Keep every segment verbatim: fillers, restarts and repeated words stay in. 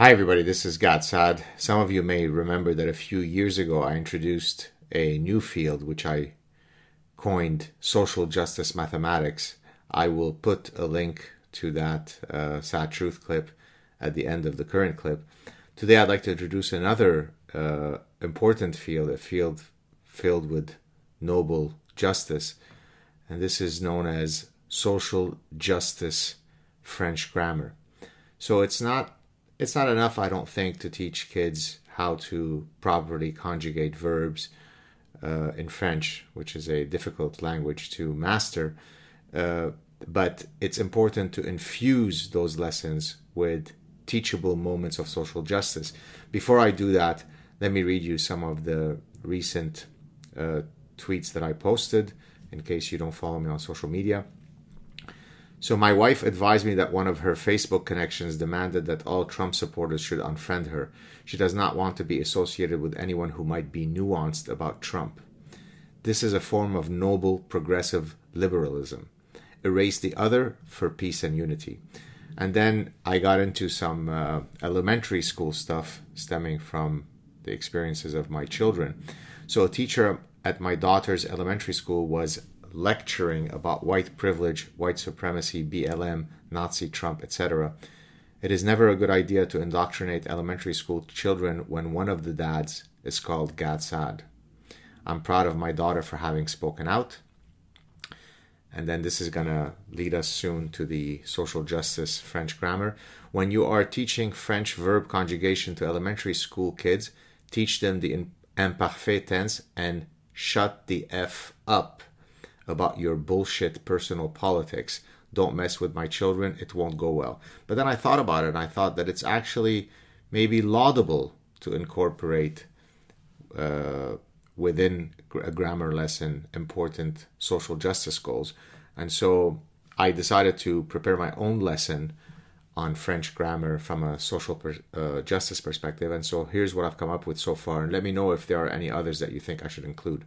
Hi, everybody. This is Gatsad. Some of you may remember that a few years ago I introduced a new field which I coined social justice mathematics. I will put a link to that uh, sad truth clip at the end of the current clip. Today I'd like to introduce another uh, important field, a field filled with noble justice, and this is known as social justice French grammar. So it's not It's not enough, I don't think, to teach kids how to properly conjugate verbs uh, in French, which is a difficult language to master. Uh, but it's important to infuse those lessons with teachable moments of social justice. Before I do that, let me read you some of the recent uh, tweets that I posted, in case you don't follow me on social media. So my wife advised me that one of her Facebook connections demanded that all Trump supporters should unfriend her. She does not want to be associated with anyone who might be nuanced about Trump. This is a form of noble, progressive liberalism. Erase the other for peace and unity. And then I got into some uh, elementary school stuff stemming from the experiences of my children. So a teacher at my daughter's elementary school was lecturing about white privilege, white supremacy, B L M, Nazi Trump, et cetera. It is never a good idea to indoctrinate elementary school children when one of the dads is called Gad Saad. I'm proud of my daughter for having spoken out. And then this is going to lead us soon to the social justice French grammar. When you are teaching French verb conjugation to elementary school kids, teach them the imparfait tense and shut the F up about your bullshit personal politics. Don't mess with my children, it won't go well. But then I thought about it, and I thought that it's actually maybe laudable to incorporate uh, within a grammar lesson important social justice goals. And so I decided to prepare my own lesson on French grammar from a social per, uh, justice perspective. And so here's what I've come up with so far, and let me know if there are any others that you think I should include.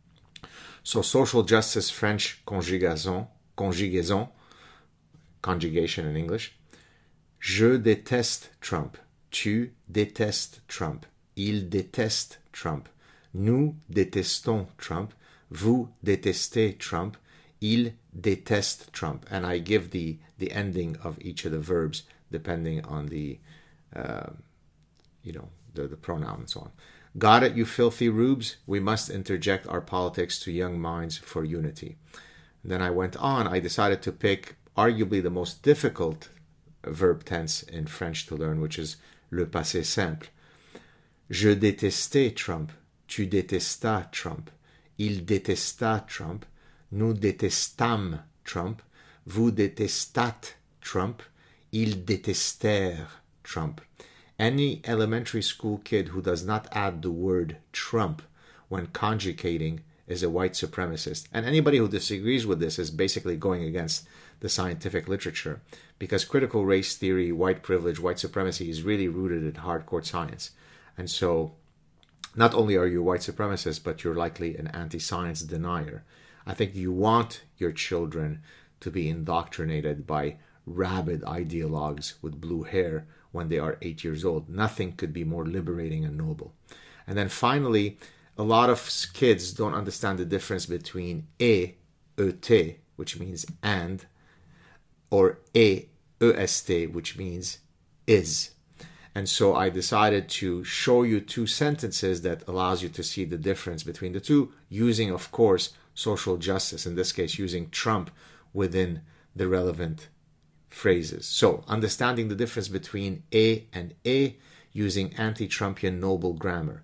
So social justice French conjugaison, conjugaison, conjugation in English. Je déteste Trump. Tu détestes Trump. Il déteste Trump. Nous détestons Trump. Vous détestez Trump. Il déteste Trump. And I give the, the ending of each of the verbs depending on the, uh, you know, the, the pronoun and so on. Got it, you filthy rubes? We must interject our politics to young minds for unity. And then I went on. I decided to pick arguably the most difficult verb tense in French to learn, which is le passé simple. Je détestais Trump. Tu détestas Trump. Il détesta Trump. Nous détestâmes Trump. Vous détestâtes Trump. Ils détestèrent Trump. Any elementary school kid who does not add the word Trump when conjugating is a white supremacist. And anybody who disagrees with this is basically going against the scientific literature, because critical race theory, white privilege, white supremacy is really rooted in hardcore science. And so not only are you a white supremacist, but you're likely an anti-science denier. I think you want your children to be indoctrinated by rabid ideologues with blue hair when they are eight years old. Nothing could be more liberating and noble. And then finally, a lot of kids don't understand the difference between et, et, which means and, or et, est, which means is. And so I decided to show you two sentences that allows you to see the difference between the two, using, of course, social justice, in this case, using Trump within the relevant phrases. So, understanding the difference between a and a using anti-Trumpian noble grammar.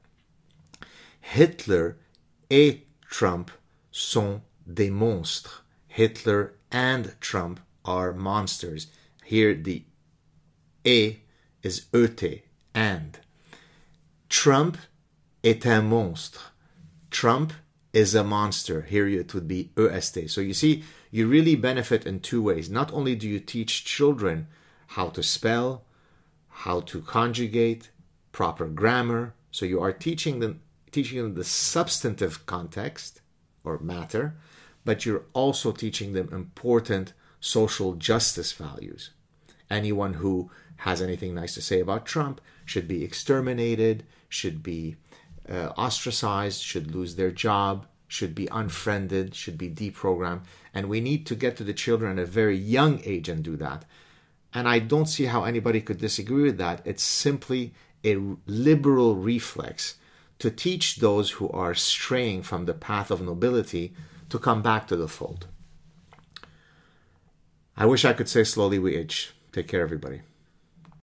Hitler et Trump sont des monstres. Hitler and Trump are monsters. Here the et is et, and. Trump est un monstre. Trump is a monster. Here it would be est. So you see, you really benefit in two ways. Not only do you teach children how to spell, how to conjugate, proper grammar. So you are teaching them, teaching them the substantive context or matter, but you're also teaching them important social justice values. Anyone who has anything nice to say about Trump should be exterminated, should be uh, ostracized, should lose their job, should be unfriended, should be deprogrammed. And we need to get to the children at a very young age and do that. And I don't see how anybody could disagree with that. It's simply a liberal reflex to teach those who are straying from the path of nobility to come back to the fold. I wish I could say slowly we age. Take care, everybody.